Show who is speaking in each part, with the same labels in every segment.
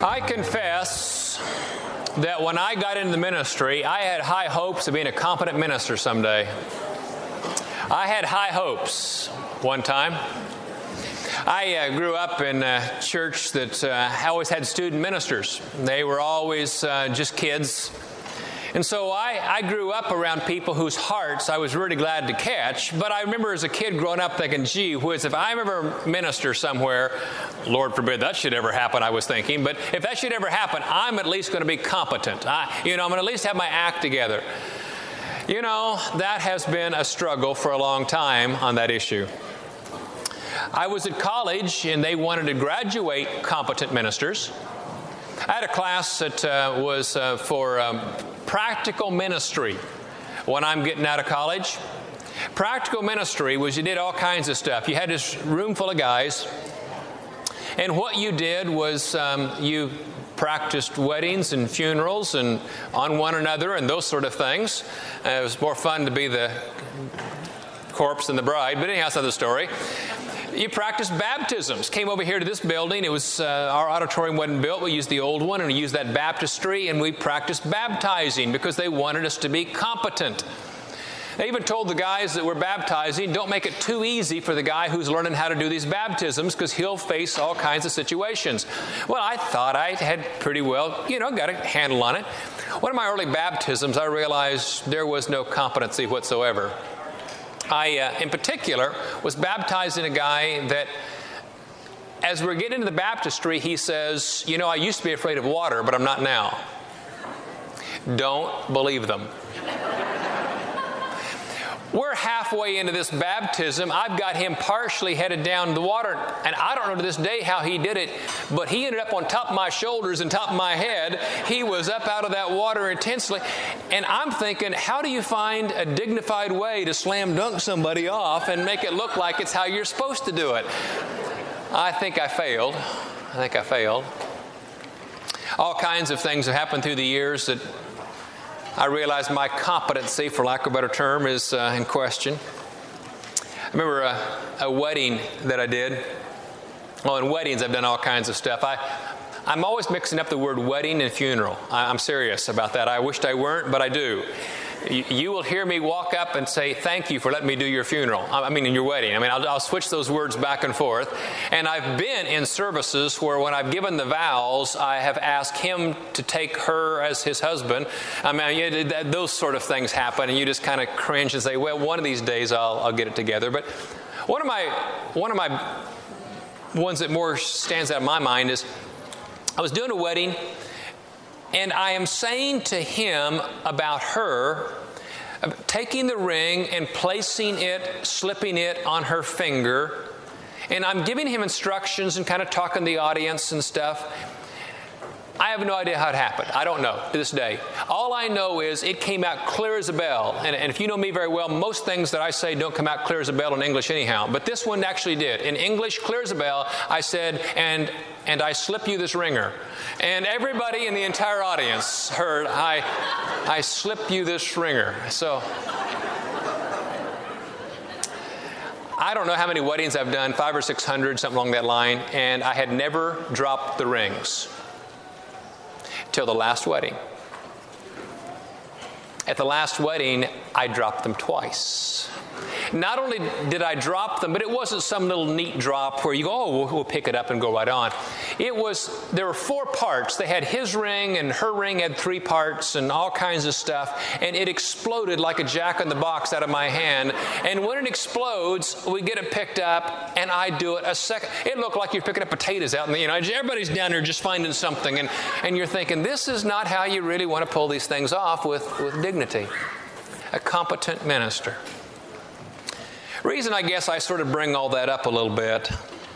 Speaker 1: I confess that when I got into the ministry, I had high hopes of being a competent minister someday. I had high hopes one time. I grew up in a church that always had student ministers. They were always just kids. And so I grew up around people whose hearts I was really glad to catch. But I remember as a kid growing up thinking, gee whiz, if I ever minister somewhere, Lord forbid that should ever happen, I was thinking. But if that should ever happen, I'm at least going to be competent. I'm going to at least have my act together. You know, that has been a struggle for a long time on that issue. I was at college and they wanted to graduate competent ministers. I had a class that was for practical ministry when I'm getting out of college. Practical ministry was you did all kinds of stuff. You had this room full of guys, and what you did was you practiced weddings and funerals and on one another and those sort of things. It was more fun to be the corpse than the bride, but anyhow, that's another story. You practiced baptisms. Came over here to this building. It was our auditorium wasn't built. We used the old one, and we used that baptistry, and we practiced baptizing because they wanted us to be competent. They even told the guys that were baptizing, don't make it too easy for the guy who's learning how to do these baptisms because he'll face all kinds of situations. Well, I thought I had pretty well, got a handle on it. One of my early baptisms, I realized there was no competency whatsoever. I, in particular, was baptizing a guy that, as we're getting into the baptistry, he says, I used to be afraid of water, but I'm not now. Don't believe them. We're halfway into this baptism. I've got him partially headed down the water, and I don't know to this day how he did it, but he ended up on top of my shoulders and top of my head. He was up out of that water intensely, and I'm thinking, how do you find a dignified way to slam dunk somebody off and make it look like it's how you're supposed to do it? I think I failed. All kinds of things have happened through the years that I realize my competency, for lack of a better term, is in question. I remember a wedding that I did. Well, in weddings, I've done all kinds of stuff. I'm always mixing up the word wedding and funeral. I'm serious about that. I wished I weren't, but I do. You will hear me walk up and say, thank you for letting me do your funeral. In your wedding. I'll switch those words back and forth. And I've been in services where when I've given the vows, I have asked him to take her as his husband. Those sort of things happen, and you just kind of cringe and say, well, one of these days I'll get it together. But one of my ones that more stands out in my mind is I was doing a wedding, and I am saying to him about her, taking the ring and slipping it on her finger. And I'm giving him instructions and kind of talking to the audience and stuff. I have no idea how it happened. I don't know to this day. All I know is it came out clear as a bell. And if you know me very well, most things that I say don't come out clear as a bell in English anyhow. But this one actually did. In English, clear as a bell, I said, and I slip you this ringer. And everybody in the entire audience heard, I slip you this ringer. So I don't know how many weddings I've done, 500 or 600, something along that line, and I had never dropped the rings till the last wedding. At the last wedding, I dropped them twice. Not only did I drop them, but it wasn't some little neat drop where you go, oh, we'll pick it up and go right on. There were 4 parts. They had his ring, and her ring had 3 parts and all kinds of stuff. And it exploded like a jack-in-the-box out of my hand. And when it explodes, we get it picked up, and I do it a second. It looked like you're picking up potatoes out in the, everybody's down there just finding something. And you're thinking, this is not how you really want to pull these things off with dignity. A competent minister. Reason I guess I sort of bring all that up a little bit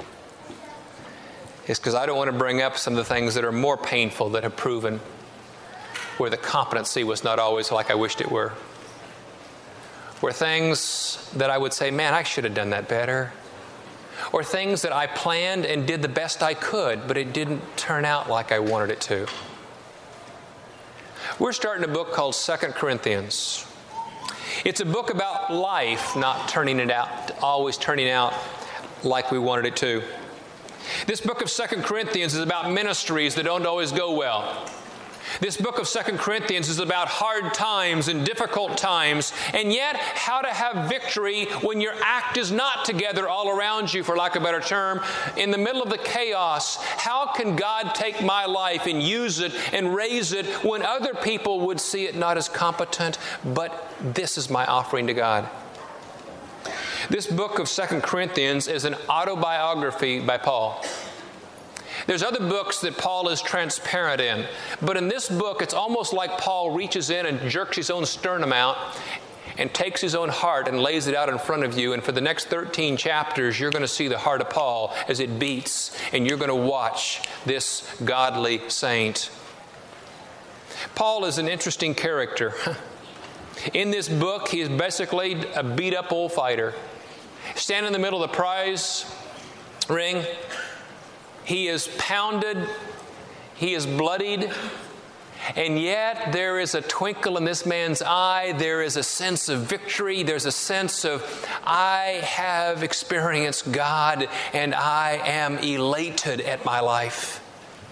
Speaker 1: is because I don't want to bring up some of the things that are more painful that have proven where the competency was not always like I wished it were. Where things that I would say, man, I should have done that better. Or things that I planned and did the best I could, but it didn't turn out like I wanted it to. We're starting a book called 2 Corinthians. It's a book about life, not always turning out like we wanted it to. This book of 2 Corinthians is about ministries that don't always go well. This book of 2 Corinthians is about hard times and difficult times, and yet how to have victory when your act is not together all around you, for lack of a better term. In the middle of the chaos, how can God take my life and use it and raise it when other people would see it not as competent, but this is my offering to God? This book of 2 Corinthians is an autobiography by Paul. There's other books that Paul is transparent in, but in this book, it's almost like Paul reaches in and jerks his own sternum out and takes his own heart and lays it out in front of you. And for the next 13 chapters, you're going to see the heart of Paul as it beats, and you're going to watch this godly saint. Paul is an interesting character. In this book, he is basically a beat-up old fighter. Standing in the middle of the prize ring, he is pounded, he is bloodied, and yet there is a twinkle in this man's eye. There is a sense of victory. There's a sense of, I have experienced God and I am elated at my life.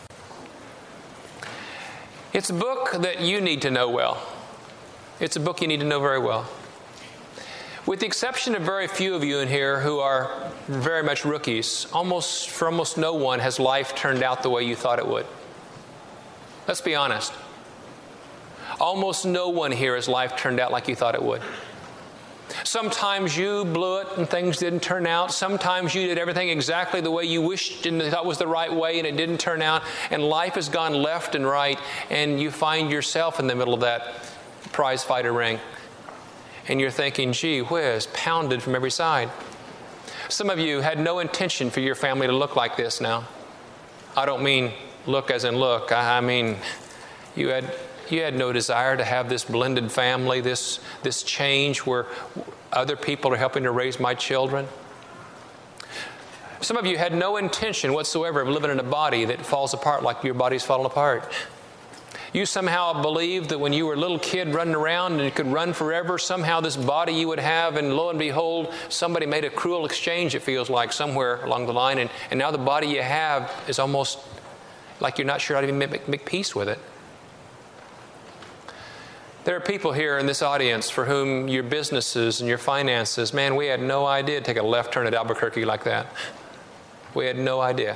Speaker 1: It's a book that you need to know well. It's a book you need to know very well. With the exception of very few of you in here who are very much rookies, for almost no one has life turned out the way you thought it would. Let's be honest. Almost no one here has life turned out like you thought it would. Sometimes you blew it and things didn't turn out. Sometimes you did everything exactly the way you wished and thought was the right way and it didn't turn out. And life has gone left and right, and you find yourself in the middle of that prize fighter ring. And you're thinking, gee whiz, pounded from every side. Some of you had no intention for your family to look like this now. I don't mean look as in look. I mean you had no desire to have this blended family, this change where other people are helping to raise my children. Some of you had no intention whatsoever of living in a body that falls apart like your body's fallen apart. You somehow believed that when you were a little kid running around and you could run forever, somehow this body you would have, and lo and behold, somebody made a cruel exchange, it feels like, somewhere along the line, and now the body you have is almost like you're not sure how to even make peace with it. There are people here in this audience for whom your businesses and your finances, man, we had no idea to take a left turn at Albuquerque like that. We had no idea.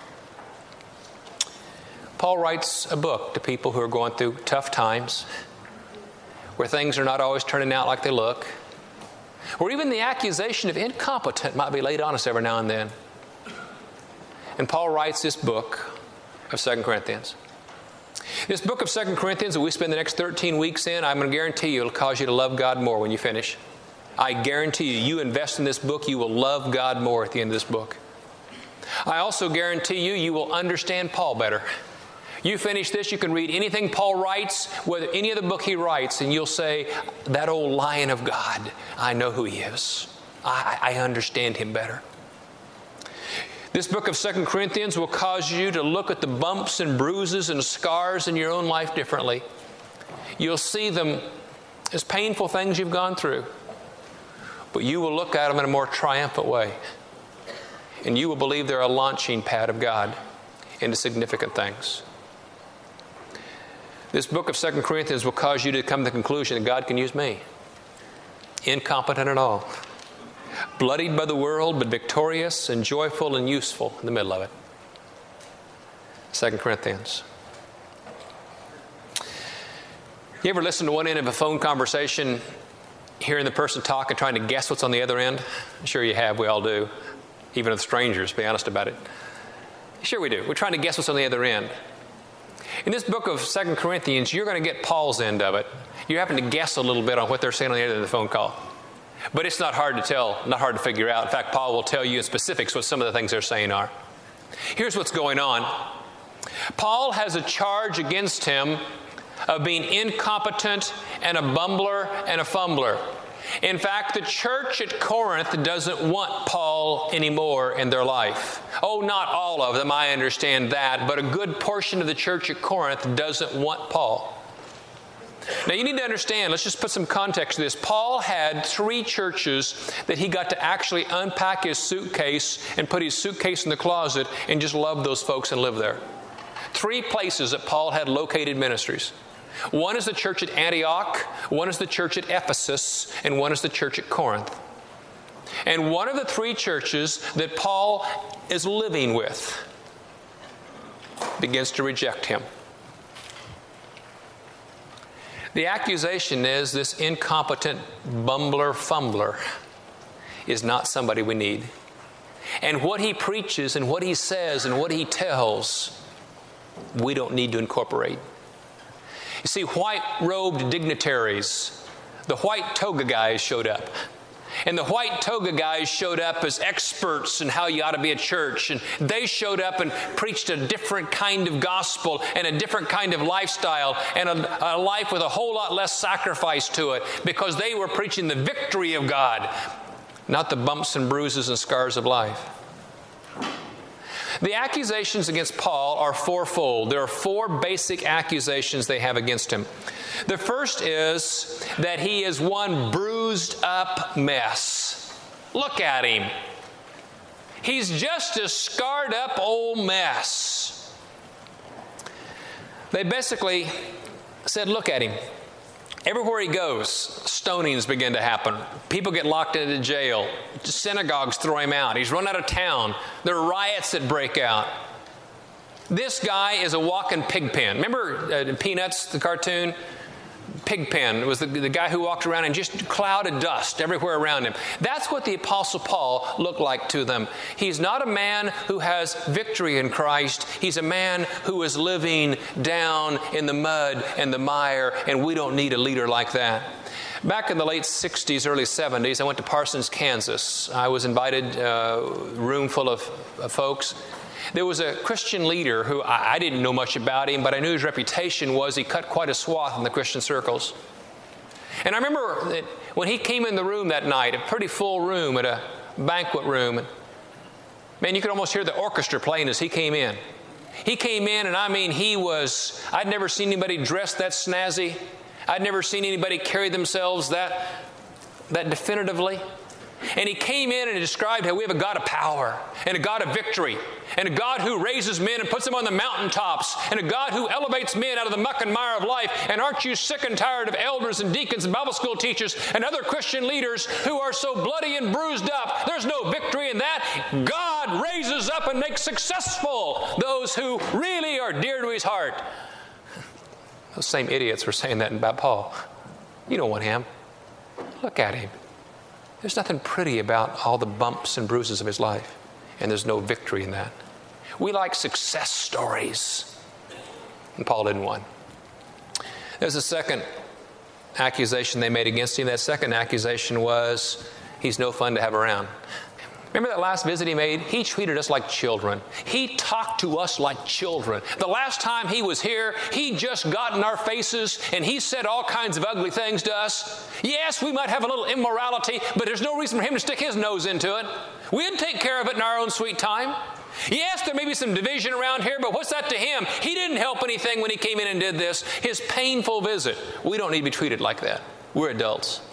Speaker 1: Paul writes a book to people who are going through tough times, where things are not always turning out like they look, or even the accusation of incompetent might be laid on us every now and then. And Paul writes this book of 2 Corinthians. This book of 2 Corinthians that we spend the next 13 weeks in, I'm going to guarantee you it'll cause you to love God more when you finish. I guarantee you invest in this book, you will love God more at the end of this book. I also guarantee you will understand Paul better. You finish this, you can read anything Paul writes, whether any other book he writes, and you'll say, that old lion of God, I know who he is. I understand him better. This book of 2 Corinthians will cause you to look at the bumps and bruises and scars in your own life differently. You'll see them as painful things you've gone through, but you will look at them in a more triumphant way. And you will believe they're a launching pad of God into significant things. This book of 2 Corinthians will cause you to come to the conclusion that God can use me. Incompetent at all. Bloodied by the world, but victorious and joyful and useful in the middle of it. 2 Corinthians. You ever listen to one end of a phone conversation, hearing the person talk and trying to guess what's on the other end? I'm sure you have. We all do. Even with strangers, be honest about it. Sure we do. We're trying to guess what's on the other end. In this book of 2 Corinthians, you're going to get Paul's end of it. You're having to guess a little bit on what they're saying on the other end of the phone call. But it's not hard to tell, not hard to figure out. In fact, Paul will tell you in specifics what some of the things they're saying are. Here's what's going on. Paul has a charge against him of being incompetent and a bumbler and a fumbler. In fact, the church at Corinth doesn't want Paul anymore in their life. Oh, not all of them, I understand that, but a good portion of the church at Corinth doesn't want Paul. Now you need to understand, let's just put some context to this. Paul had 3 churches that he got to actually unpack his suitcase and put his suitcase in the closet and just love those folks and live there. 3 places that Paul had located ministries. One is the church at Antioch, one is the church at Ephesus, and one is the church at Corinth. And one of the 3 churches that Paul is living with begins to reject him. The accusation is this incompetent bumbler fumbler is not somebody we need. And what he preaches and what he says and what he tells, we don't need to incorporate. You see, white-robed dignitaries, the white toga guys showed up. And the white toga guys showed up as experts in how you ought to be a church. And they showed up and preached a different kind of gospel and a different kind of lifestyle and a life with a whole lot less sacrifice to it, because they were preaching the victory of God, not the bumps and bruises and scars of life. The accusations against Paul are fourfold. There are 4 basic accusations they have against him. The first is that he is one bruised up mess. Look at him. He's just a scarred up old mess. They basically said, look at him. Everywhere he goes, stonings begin to happen. People get locked into jail. Synagogues throw him out. He's run out of town. There are riots that break out. This guy is a walking pig pen. Remember Peanuts, the cartoon? Pigpen was the guy who walked around in just a cloud of dust everywhere around him. That's what the Apostle Paul looked like to them. He's not a man who has victory in Christ. He's a man who is living down in the mud and the mire, and we don't need a leader like that. Back in the late 60s, early 70s, I went to Parsons, Kansas. I was invited, a room full of folks. There was a Christian leader who I didn't know much about him, but I knew his reputation was he cut quite a swath in the Christian circles. And I remember that when he came in the room that night, a pretty full room at a banquet room, and man, you could almost hear the orchestra playing as he came in. He came in, and I mean, I'd never seen anybody dressed that snazzy. I'd never seen anybody carry themselves that definitively. And he came in and described how we have a God of power and a God of victory and a God who raises men and puts them on the mountaintops and a God who elevates men out of the muck and mire of life. And aren't you sick and tired of elders and deacons and Bible school teachers and other Christian leaders who are so bloody and bruised up? There's no victory in that. God raises up and makes successful those who really are dear to his heart. Those same idiots were saying that about Paul. You don't want him. Look at him. There's nothing pretty about all the bumps and bruises of his life, and there's no victory in that. We like success stories, and Paul didn't want. There's a second accusation they made against him. That second accusation was he's no fun to have around. Remember that last visit he made? He treated us like children. He talked to us like children. The last time he was here, he just got in our faces and he said all kinds of ugly things to us. Yes, we might have a little immorality, but there's no reason for him to stick his nose into it. We'd take care of it in our own sweet time. Yes, there may be some division around here, but what's that to him? He didn't help anything when he came in and did this. His painful visit. We don't need to be treated like that. We're adults.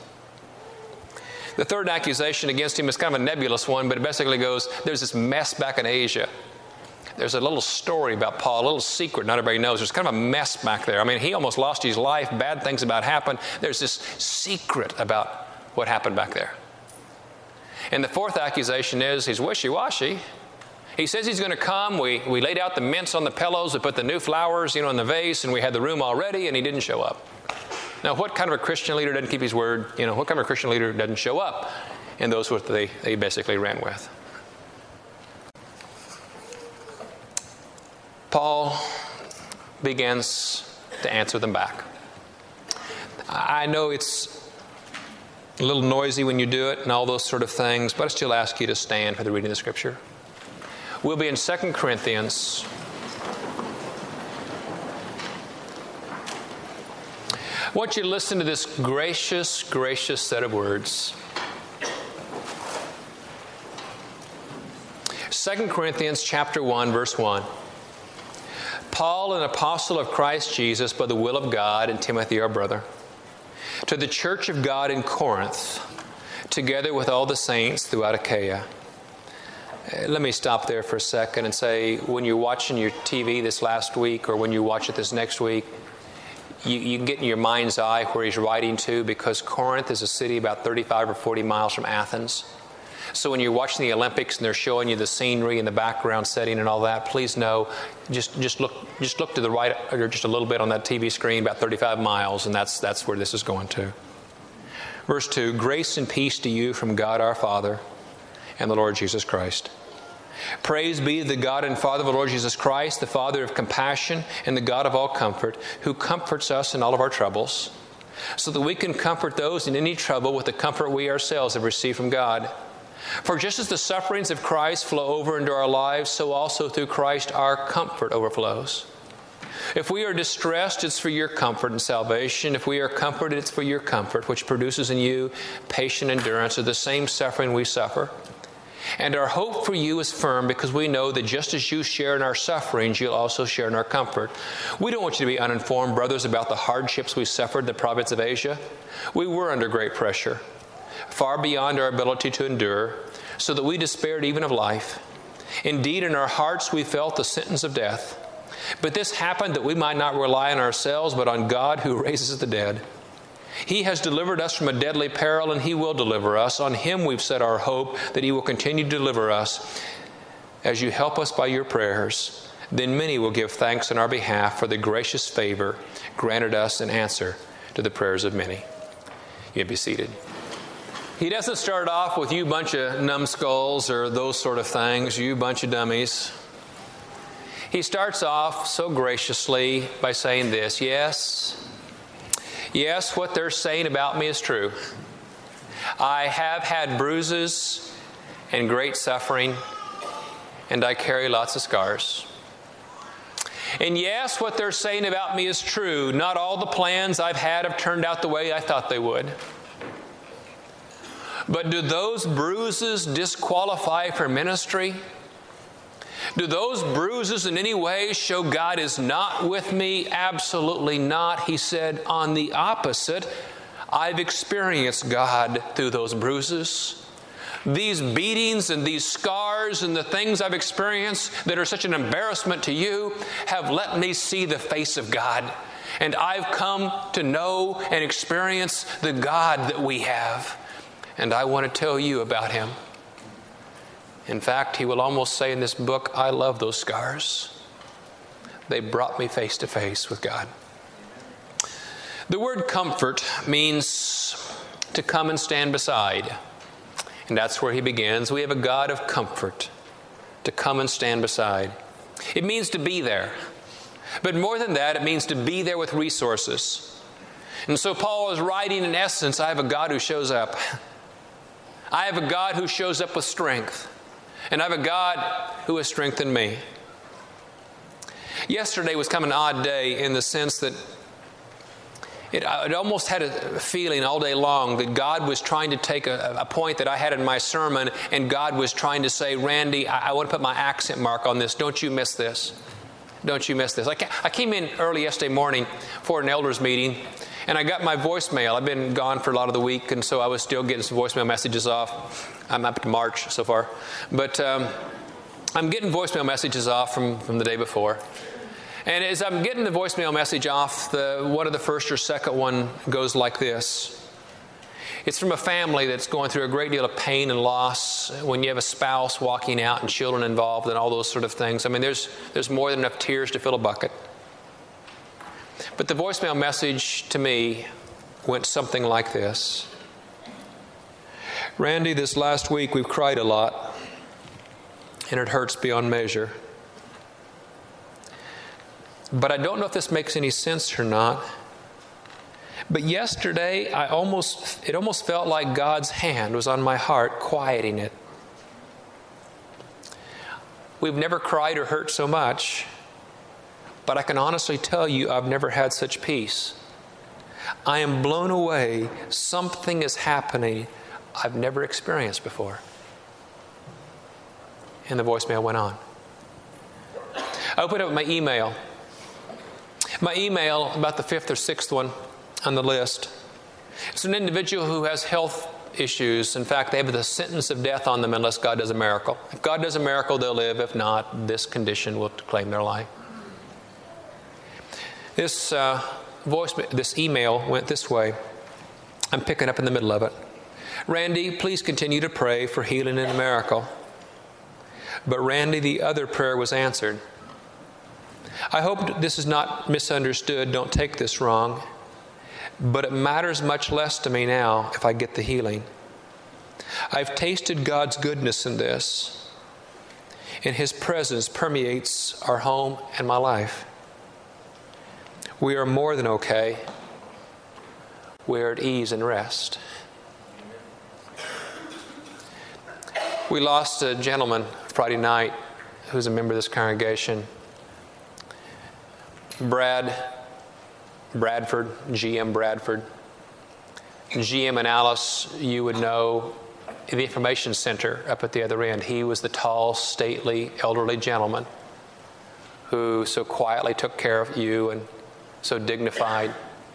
Speaker 1: The third accusation against him is kind of a nebulous one, but it basically goes, there's this mess back in Asia. There's a little story about Paul, a little secret not everybody knows. There's kind of a mess back there. I mean, he almost lost his life. Bad things about happened. There's this secret about what happened back there. And the fourth accusation is he's wishy-washy. He says he's going to come. We laid out the mints on the pillows. We put the new flowers, in the vase, and we had the room all ready, and he didn't show up. Now, what kind of a Christian leader doesn't keep his word? What kind of a Christian leader doesn't show up? And those were what they basically ran with. Paul begins to answer them back. I know it's a little noisy when you do it and all those sort of things, but I still ask you to stand for the reading of the Scripture. We'll be in 2 Corinthians. I want you to listen to this gracious, gracious set of words. 2 Corinthians chapter 1, verse 1. Paul, an apostle of Christ Jesus by the will of God, and Timothy, our brother, to the church of God in Corinth, together with all the saints throughout Achaia. Let me stop there for a second and say, when you're watching your TV this last week or when you watch it this next week, you can get in your mind's eye where he's writing to, because Corinth is a city about 35 or 40 miles from Athens. So when you're watching the Olympics and they're showing you the scenery and the background setting and all that, please know, just look to the right or just a little bit on that TV screen, about 35 miles, and that's where this is going to. Verse 2, grace and peace to you from God our Father and the Lord Jesus Christ. Praise be to the God and Father of the Lord Jesus Christ, the Father of compassion and the God of all comfort, who comforts us in all of our troubles, so that we can comfort those in any trouble with the comfort we ourselves have received from God. For just as the sufferings of Christ flow over into our lives, so also through Christ our comfort overflows. If we are distressed, it's for your comfort and salvation. If we are comforted, it's for your comfort, which produces in you patient endurance of the same suffering we suffer. And our hope for you is firm, because we know that just as you share in our sufferings, you'll also share in our comfort. We don't want you to be uninformed, brothers, about the hardships we suffered in the province of Asia. We were under great pressure, far beyond our ability to endure, so that we despaired even of life. Indeed, in our hearts we felt the sentence of death. But this happened that we might not rely on ourselves, but on God who raises the dead. He has delivered us from a deadly peril, and He will deliver us. On Him we've set our hope that He will continue to deliver us. As you help us by your prayers, then many will give thanks on our behalf for the gracious favor granted us in answer to the prayers of many. You may be seated. He doesn't start off with, you bunch of numbskulls or those sort of things, you bunch of dummies. He starts off so graciously by saying this, Yes, what they're saying about me is true. I have had bruises and great suffering, and I carry lots of scars. And yes, what they're saying about me is true. Not all the plans I've had have turned out the way I thought they would. But do those bruises disqualify for ministry? Do those bruises in any way show God is not with me? Absolutely not. He said, on the opposite, I've experienced God through those bruises. These beatings and these scars and the things I've experienced that are such an embarrassment to you have let me see the face of God. And I've come to know and experience the God that we have. And I want to tell you about Him. In fact, he will almost say in this book, I love those scars. They brought me face to face with God. The word comfort means to come and stand beside. And that's where he begins. We have a God of comfort, to come and stand beside. It means to be there. But more than that, it means to be there with resources. And so Paul is writing, in essence, I have a God who shows up. I have a God who shows up with strength. And I have a God who has strengthened me. Yesterday was kind of an odd day in the sense that it almost had a feeling all day long that God was trying to take a point that I had in my sermon, and God was trying to say, Randy, I want to put my accent mark on this. Don't you miss this. Don't you miss this. I came in early yesterday morning for an elders meeting, and I got my voicemail. I've been gone for a lot of the week, and so I was still getting some voicemail messages off. I'm up to March so far. But I'm getting voicemail messages off from the day before. And as I'm getting the voicemail message off, one of the first or second one goes like this. It's from a family that's going through a great deal of pain and loss when you have a spouse walking out and children involved and all those sort of things. I mean, there's more than enough tears to fill a bucket. But the voicemail message to me went something like this. Randy, this last week we've cried a lot, and it hurts beyond measure. But I don't know if this makes any sense or not. But yesterday, it almost felt like God's hand was on my heart, quieting it. We've never cried or hurt so much, but I can honestly tell you I've never had such peace. I am blown away. Something is happening I've never experienced before. And the voicemail went on. I opened up my email, My email, about the fifth or sixth one on the list, it's an individual who has health issues. In fact, they have the sentence of death on them unless God does a miracle. If God does a miracle, they'll live. If not, this condition will claim their life. This email went this way. I'm picking up in the middle of it. Randy, please continue to pray for healing and a miracle. But Randy, the other prayer was answered. I hope this is not misunderstood. Don't take this wrong. But it matters much less to me now if I get the healing. I've tasted God's goodness in this, and His presence permeates our home and my life. We are more than okay. We are at ease and rest. We lost a gentleman Friday night who's a member of this congregation. Bradford, GM Bradford. GM and Alice, you would know, in the information center up at the other end. He was the tall, stately, elderly gentleman who so quietly took care of you and so dignified.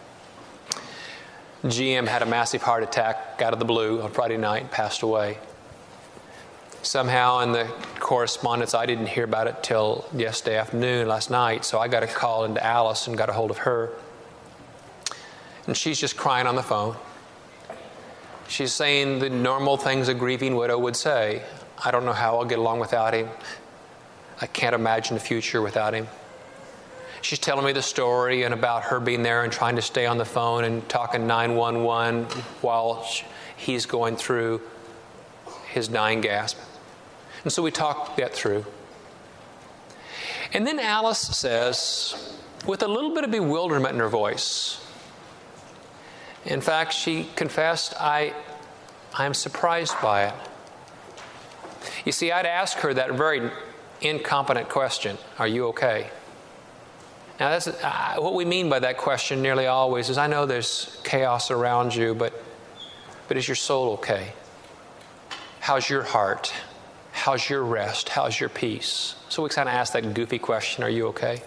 Speaker 1: GM had a massive heart attack out of the blue on Friday night and passed away. Somehow in the correspondence, I didn't hear about it till yesterday afternoon, last night, so I got a call into Alice and got a hold of her. And she's just crying on the phone. She's saying the normal things a grieving widow would say. I don't know how I'll get along without him. I can't imagine the future without him. She's telling me the story and about her being there and trying to stay on the phone and talking 911 while he's going through his dying gasp. And so we talked that through. And then Alice says, with a little bit of bewilderment in her voice, in fact, she confessed, I am surprised by it. You see, I'd ask her that very incompetent question, are you okay? Now, that's what we mean by that question nearly always is, I know there's chaos around you, but is your soul okay? How's your heart? How's your rest? How's your peace? So we kind of ask that goofy question, are you okay?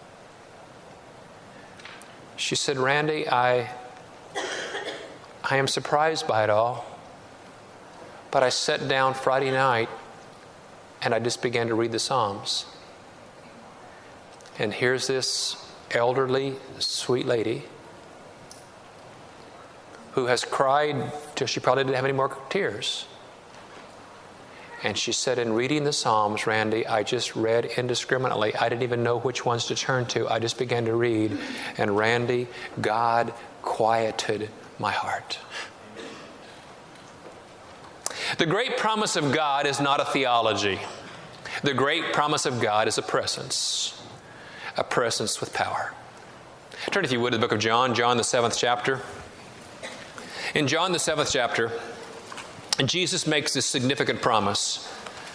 Speaker 1: She said, Randy, I am surprised by it all, but I sat down Friday night and I just began to read the Psalms. And here's this elderly, sweet lady who has cried till she probably didn't have any more tears. And she said, in reading the Psalms, Randy, I just read indiscriminately. I didn't even know which ones to turn to. I just began to read. And Randy, God quieted my heart. The great promise of God is not a theology. The great promise of God is a presence with power. Turn, if you would, to the book of John, the 7th chapter. In John, the 7th chapter, Jesus makes this significant promise.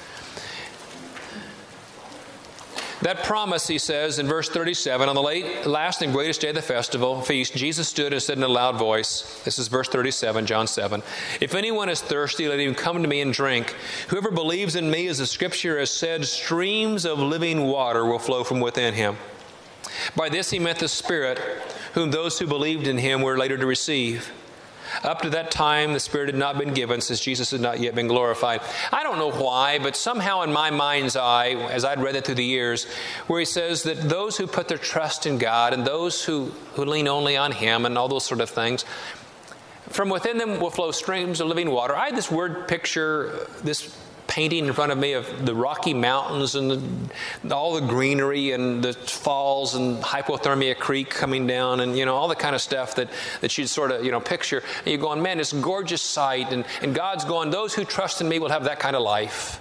Speaker 1: That promise, he says in verse 37, on the last and greatest day of the festival feast, Jesus stood and said in a loud voice, this is verse 37, John 7, if anyone is thirsty, let him come to me and drink. Whoever believes in me, as the Scripture has said, streams of living water will flow from within him. By this he meant the Spirit, whom those who believed in him were later to receive. Up to that time, the Spirit had not been given, since Jesus had not yet been glorified. I don't know why, but somehow in my mind's eye, as I'd read it through the years, where he says that those who put their trust in God and those who lean only on Him and all those sort of things, from within them will flow streams of living water. I had this word picture, this painting in front of me of the Rocky Mountains and all the greenery and the falls and Hypothermia Creek coming down and, all the kind of stuff that you'd sort of, picture. And you're going, man, it's a gorgeous sight. And God's going, those who trust in me will have that kind of life.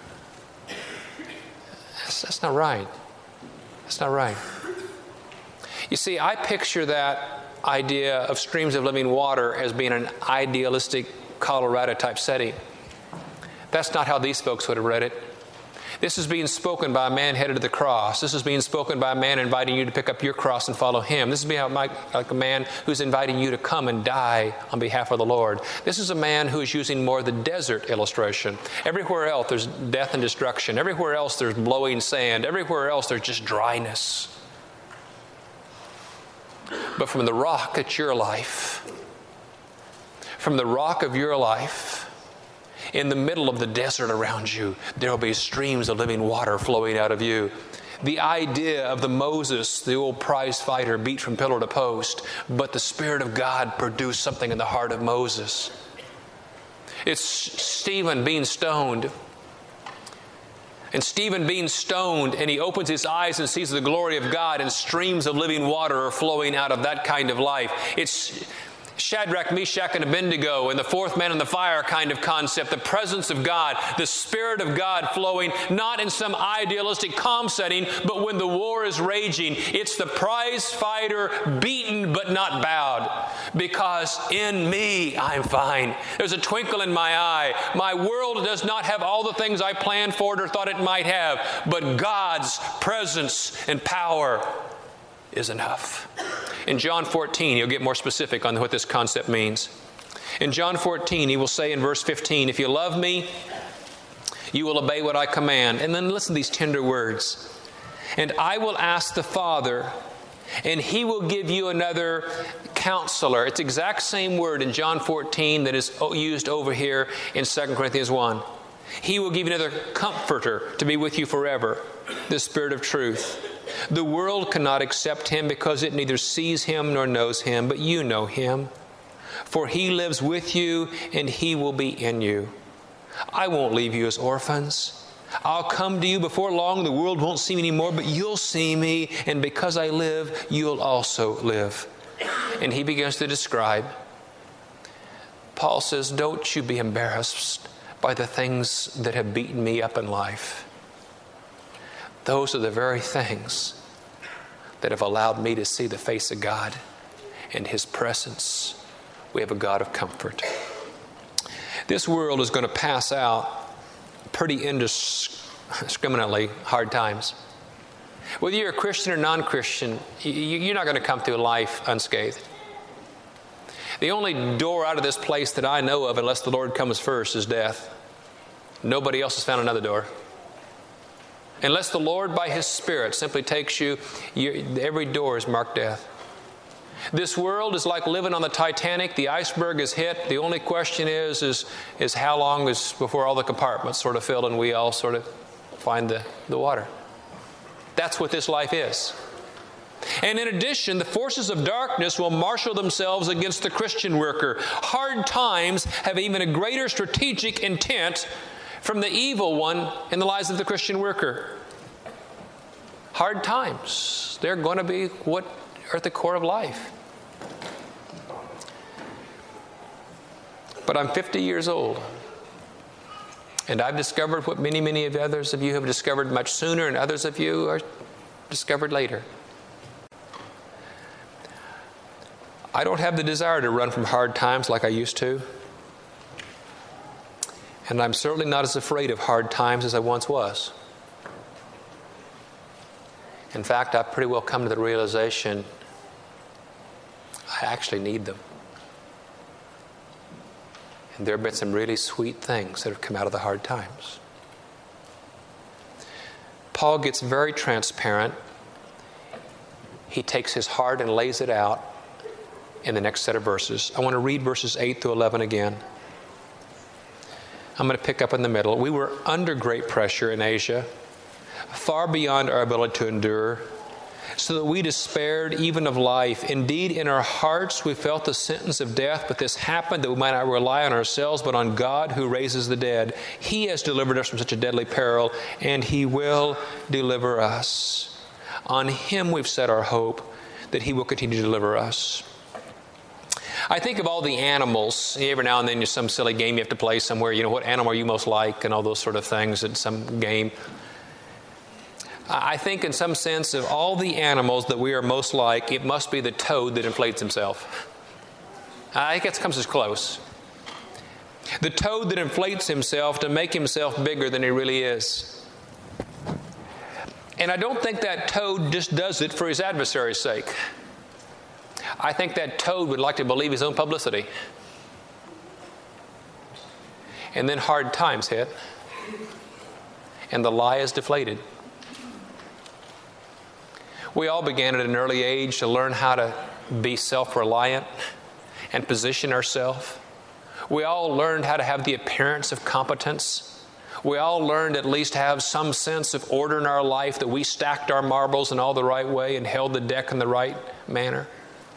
Speaker 1: That's not right. That's not right. You see, I picture that idea of streams of living water as being an idealistic Colorado type setting. That's not how these folks would have read it. This is being spoken by a man headed to the cross. This is being spoken by a man inviting you to pick up your cross and follow him. This is being like a man who's inviting you to come and die on behalf of the Lord. This is a man who is using more the desert illustration. Everywhere else there's death and destruction. Everywhere else there's blowing sand. Everywhere else there's just dryness. but from the rock at your life. From the rock of your life, in the middle of the desert around you, there will be streams of living water flowing out of you. The idea of the Moses, the old prize fighter, beat from pillar to post, but the Spirit of God produced something in the heart of Moses. It's Stephen being stoned. And Stephen being stoned, and he opens his eyes and sees the glory of God, and streams of living water are flowing out of that kind of life. It's Shadrach, Meshach, and Abednego and the fourth man in the fire kind of concept. The presence of God, the Spirit of God flowing, not in some idealistic calm setting, but when the war is raging. It's the prize fighter beaten but not bowed. Because in me I'm fine. There's a twinkle in my eye. My world does not have all the things I planned for it or thought it might have, but God's presence and power is enough. In John 14, he'll get more specific on what this concept means. In John 14, he will say in verse 15, if you love me, you will obey what I command. And then listen to these tender words. And I will ask the Father, and He will give you another counselor. It's the exact same word in John 14 that is used over here in 2 Corinthians 1. He will give you another comforter to be with you forever, the Spirit of truth. The world cannot accept Him because it neither sees Him nor knows Him, but you know Him. For He lives with you and He will be in you. I won't leave you as orphans. I'll come to you before long. The world won't see me anymore, but you'll see me. And because I live, you'll also live. And he begins to describe. Paul says, don't you be embarrassed by the things that have beaten me up in life. Those are the very things that have allowed me to see the face of God and His presence. We have a God of comfort. This world is going to pass out pretty indiscriminately hard times. Whether you're a Christian or non-Christian, you're not going to come through life unscathed. The only door out of this place that I know of, unless the Lord comes first, is death. Nobody else has found another door. Unless the Lord by His Spirit simply takes you, every door is marked death. This world is like living on the Titanic. The iceberg is hit. The only question is how long is before all the compartments sort of fill and we all sort of find the water. That's what this life is. And in addition, the forces of darkness will marshal themselves against the Christian worker. Hard times have even a greater strategic intent from the evil one in the lives of the Christian worker. Hard times, they're going to be what are at the core of life. But I'm 50 years old, and I've discovered what many of others of you have discovered much sooner, and others of you are discovered later. I don't have the desire to run from hard times like I used to. And I'm certainly not as afraid of hard times as I once was. In fact, I've pretty well come to the realization I actually need them. And there have been some really sweet things that have come out of the hard times. Paul gets very transparent. He takes his heart and lays it out in the next set of verses. I want to read verses 8 through 11 again. I'm going to pick up in the middle. We were under great pressure in Asia, far beyond our ability to endure, so that we despaired even of life. Indeed, in our hearts we felt the sentence of death, but this happened that we might not rely on ourselves, but on God who raises the dead. He has delivered us from such a deadly peril, and He will deliver us. On Him we've set our hope that He will continue to deliver us. I think of all the animals. Every now and then there's some silly game you have to play somewhere. You know, what animal are you most like and all those sort of things in some game. I think in some sense of all the animals that we are most like, it must be the toad that inflates himself. I think it comes as close. The toad that inflates himself to make himself bigger than he really is. And I don't think that toad just does it for his adversary's sake. I think that toad would like to believe his own publicity. And then hard times hit, and the lie is deflated. We all began at an early age to learn how to be self-reliant and position ourselves. We all learned how to have the appearance of competence. We all learned at least to have some sense of order in our life, that we stacked our marbles in all the right way and held the deck in the right manner.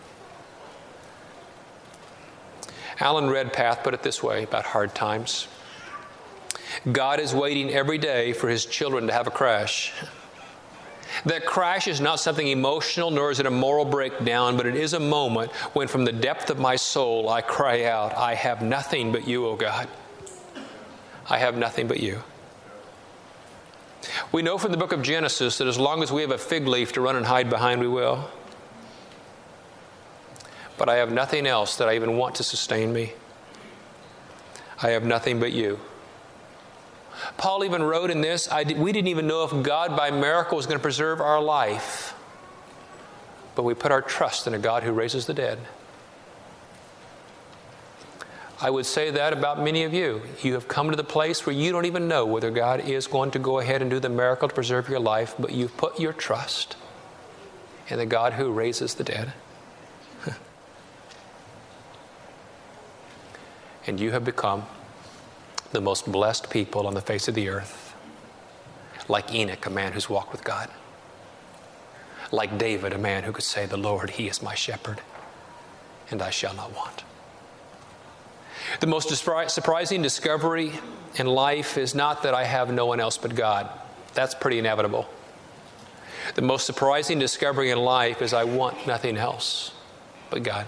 Speaker 1: Alan Redpath put it this way about hard times: God is waiting every day for His children to have a crash. That crash is not something emotional, nor is it a moral breakdown, but it is a moment when from the depth of my soul I cry out, I have nothing but you, O God. I have nothing but you. We know from the book of Genesis that as long as we have a fig leaf to run and hide behind, we will. But I have nothing else that I even want to sustain me. I have nothing but you. Paul even wrote in this, we didn't even know if God by miracle was going to preserve our life. But we put our trust in a God who raises the dead. I would say that about many of you. You have come to the place where you don't even know whether God is going to go ahead and do the miracle to preserve your life, but you've put your trust in the God who raises the dead. And you have become the most blessed people on the face of the earth. Like Enoch, a man who's walked with God. Like David, a man who could say, the Lord, He is my shepherd, and I shall not want. The most surprising discovery in life is not that I have no one else but God. That's pretty inevitable. The most surprising discovery in life is I want nothing else but God.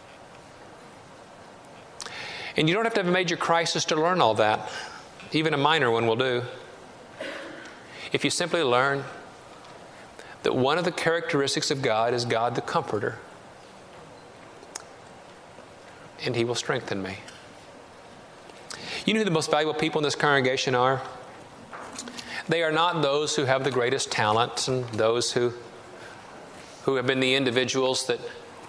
Speaker 1: And you don't have to have a major crisis to learn all that. Even a minor one will do. If you simply learn that one of the characteristics of God is God the Comforter, and He will strengthen me. You know who the most valuable people in this congregation are? They are not those who have the greatest talent and those who have been the individuals that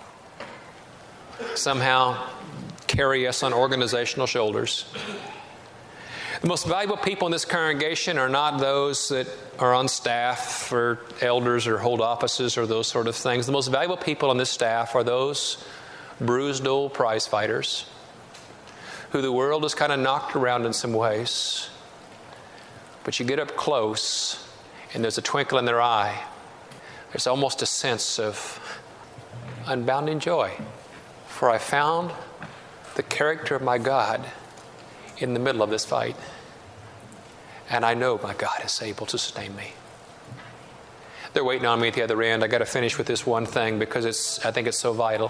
Speaker 1: somehow carry us on organizational shoulders. The most valuable people in this congregation are not those that are on staff or elders or hold offices or those sort of things. The most valuable people on this staff are those bruised old prize fighters who the world has kind of knocked around in some ways. But you get up close and there's a twinkle in their eye. There's almost a sense of unbounding joy. For I found the character of my God in the middle of this fight. And I know my God is able to sustain me. They're waiting on me at the other end. I got to finish with this one thing because I think it's so vital.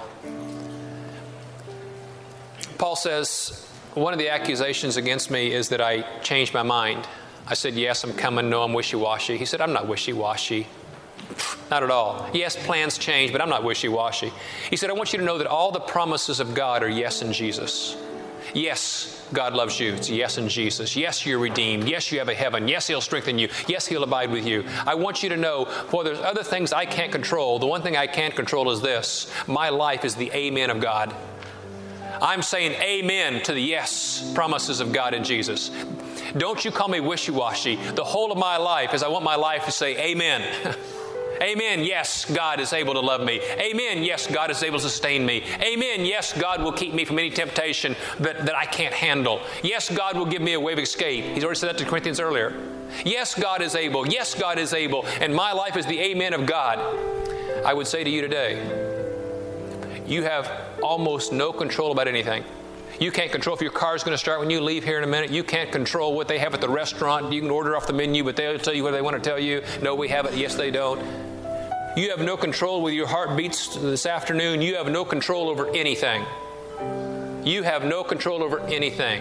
Speaker 1: Paul says, one of the accusations against me is that I changed my mind. I said, yes, I'm coming. No, I'm wishy-washy. He said, I'm not wishy-washy. Not at all. Yes, plans change, but I'm not wishy-washy. He said, I want you to know that all the promises of God are yes in Jesus. Yes, God loves you. It's yes in Jesus. Yes, you're redeemed. Yes, you have a heaven. Yes, He'll strengthen you. Yes, He'll abide with you. I want you to know, while there's other things I can't control, the one thing I can't control is this. My life is the amen of God. I'm saying amen to the yes promises of God in Jesus. Don't you call me wishy-washy. The whole of my life is I want my life to say amen. Amen, yes, God is able to love me. Amen, yes, God is able to sustain me. Amen, yes, God will keep me from any temptation that I can't handle. Yes, God will give me a way of escape. He's already said that to Corinthians earlier. Yes, God is able. Yes, God is able. And my life is the amen of God. I would say to you today, you have almost no control about anything. You can't control if your car is going to start when you leave here in a minute. You can't control what they have at the restaurant. You can order off the menu, but they'll tell you what they want to tell you. No, we have it. Yes, they don't. You have no control with your heart beats this afternoon. You have no control over anything. You have no control over anything.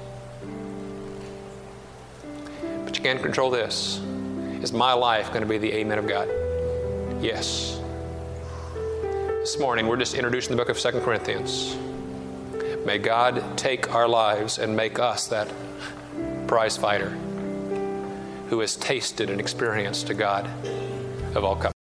Speaker 1: But you can control this. Is my life going to be the amen of God? Yes. This morning, we're just introducing the book of 2 Corinthians. May God take our lives and make us that prize fighter who has tasted and experienced a God of all comfort.